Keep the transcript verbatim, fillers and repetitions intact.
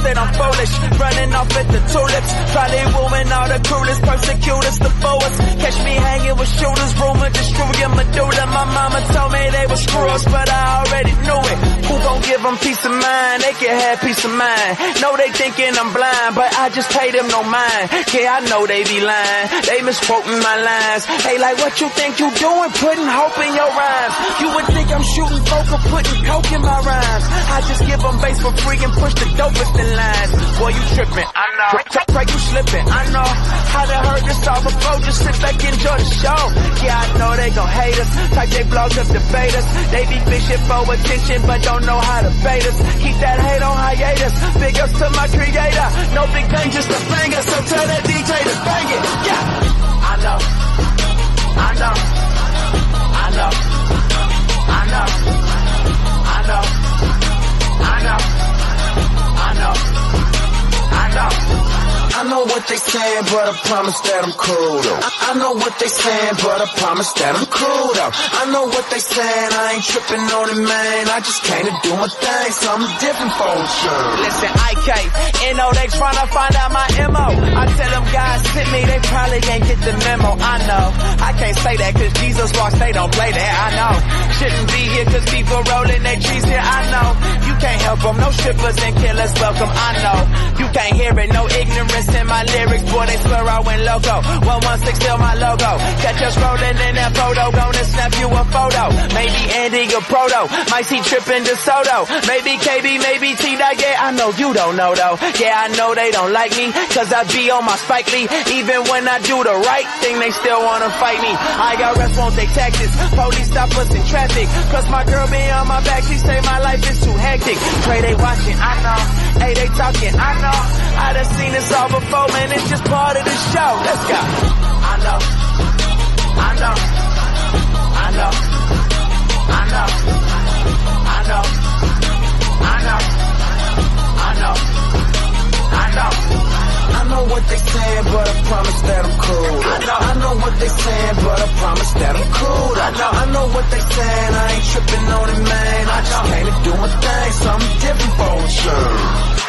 that I'm foolish, running off at the tulips, probably wooing all the coolest, persecutors, the forwards. Catch me hanging with shooters, rumor destroy your medulla. My mama told me they were screws, but I already knew it. Who gon' give them peace of mind? They can have peace of mind. Know they thinking I'm blind, but I just pay them no mind. Yeah, I know they be lying, they misquoting my lines. Hey, like what you think you doing? Putting hope in your rhymes. You would think I'm shooting folk or putting coke in my rhymes. I just give them bass for free and push the dopest in lines. Boy, you tripping, I know. Pray, pray you slipping, I know. I done heard this all before, just sit back and enjoy the show. Yeah, I know they gon' hate us, type they blogs up debate us. They be fishing for attention, but don't know how to bait us. Keep that hate on hiatus, big ups to my creator. No big thing, just a banger, so tell that D J to bang it. Yeah, I know, I know, I know, I know, I know, I know, I know, I know. I know what they saying, but I promise that I'm cool though. I, I know what they saying, but I promise that I'm cool though. I know what they saying, I ain't tripping on it, man. I just came to do my thing, something different for sure. Listen, I K, N O, they tryna find out my M O. I tell them guys sent me, they probably ain't get the memo. I know, I can't say that cause Jesus walks, they don't play that, I know. Shouldn't be here cause people rolling their trees here, I know. You can't help them, no strippers and killers welcome, I know. You can't hear it, no ignorance in my lyrics, boy, they swear I went loco. one one six still my logo. Catch us rolling in that photo, gonna snap you a photo. Maybe Andy or Proto, might see tripping DeSoto. Maybe K B, maybe T-Dot, yeah, I know you don't know though. Yeah, I know they don't like me, cause I be on my Spike Lee. Even when I do the right thing, they still wanna fight me. I got rest, won't take taxes, police stop us in traffic. Cause my girl be on my back, she say my life is too hectic. Pray they watching, I know. Hey, they talking, I know. I done seen this all before, man, it's just part of the show. Let's go. I know, I know, I know, I know, I know, I know, I know, I know. I know what they saying, but I promise that I'm cool. I know, I know what they saying, but I promise that I'm cool. I know, I know what they saying, I ain't tripping on it, man. I just came to do my thing, something different for sure.